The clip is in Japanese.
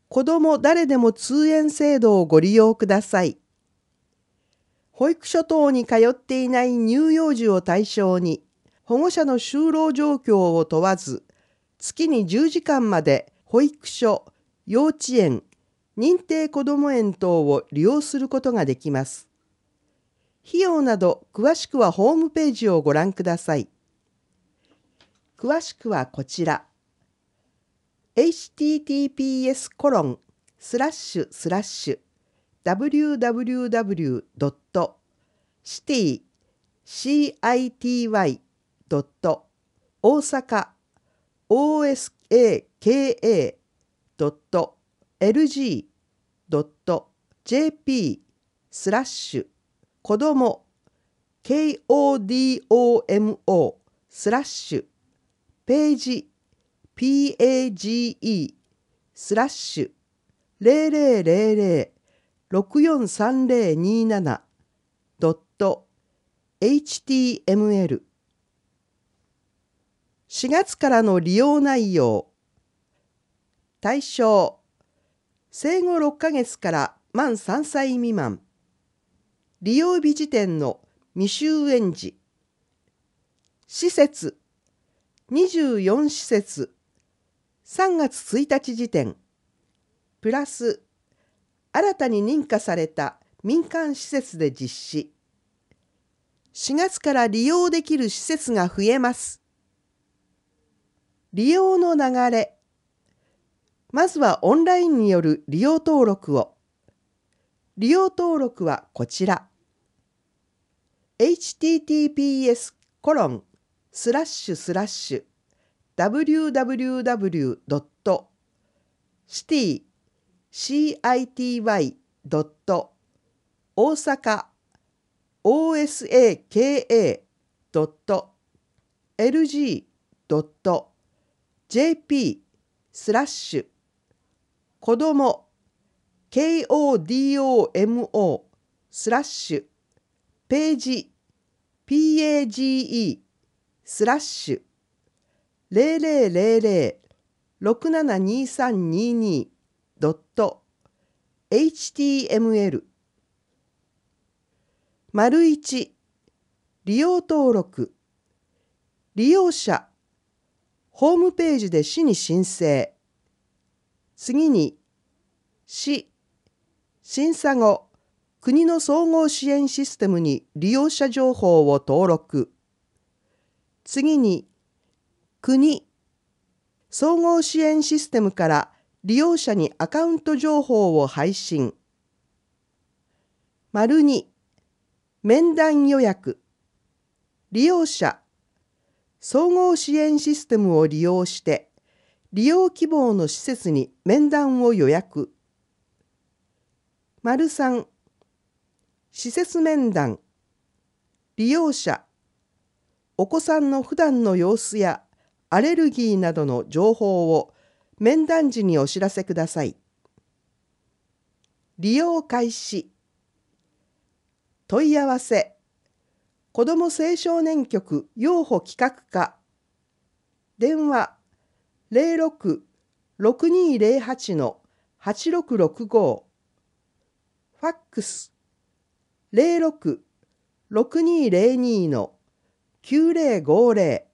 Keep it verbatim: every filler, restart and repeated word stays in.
子ども誰でも通園制度をご利用ください。保育所等に通っていない乳幼児を対象に、保護者の就労状況を問わず、月にじゅうじかんまで保育所、幼稚園、認定こども園等を利用することができます。費用など詳しくはホームページをご覧ください。詳しくはこちら。エイチティーティーピーエスコロンスラッシュスラッシュダブリューダブリューダブリュードットシティシティドット大阪 オーエスエーケーエードットエルジードットジェーピースラッシュ子ども ケーオーディーオーエムオースラッシュページ ピーエージーイー スラッシュゼロゼロゼロゼロろくよんさんゼロにななドットエイチティーエムエル しがつからの利用内容。対象生後ろっかげつから満さんさい未満。利用日時点の未就園児。施設にじゅうよんしせつさんがつついたち時点プラス新たに認可された民間施設で実施。しがつから利用できる施設が増えます。利用の流れ。まずはオンラインによる利用登録を。利用登録はこちら。エイチティーティーピーエスコロンスラッシュスラッシュダブリューダブリューダブリュードットシティシティドット大阪 オーエスエーケーエードットエルジードットジェーピースラッシュ子ども ケーオーディーオーエムオースラッシュページ ピーエージーイー スラッシュゼロゼロゼロゼロろくななにさんににドットエイチティーエムエル 丸いち利用登録利用者ホームページで市に申請。次に市審査後国の総合支援システムに利用者情報を登録。次に国総合支援システムから利用者にアカウント情報を配信。丸に面談予約利用者総合支援システムを利用して利用希望の施設に面談を予約。丸さん施設面談利用者お子さんの普段の様子やアレルギーなどの情報を面談時にお知らせください。利用開始問い合わせ子ども青少年局幼保企画課電話 ゼロろく ろくにーゼロはち のはちろくろくご ファックス ゼロろく ろくにーゼロに のきゅうゼロごゼロ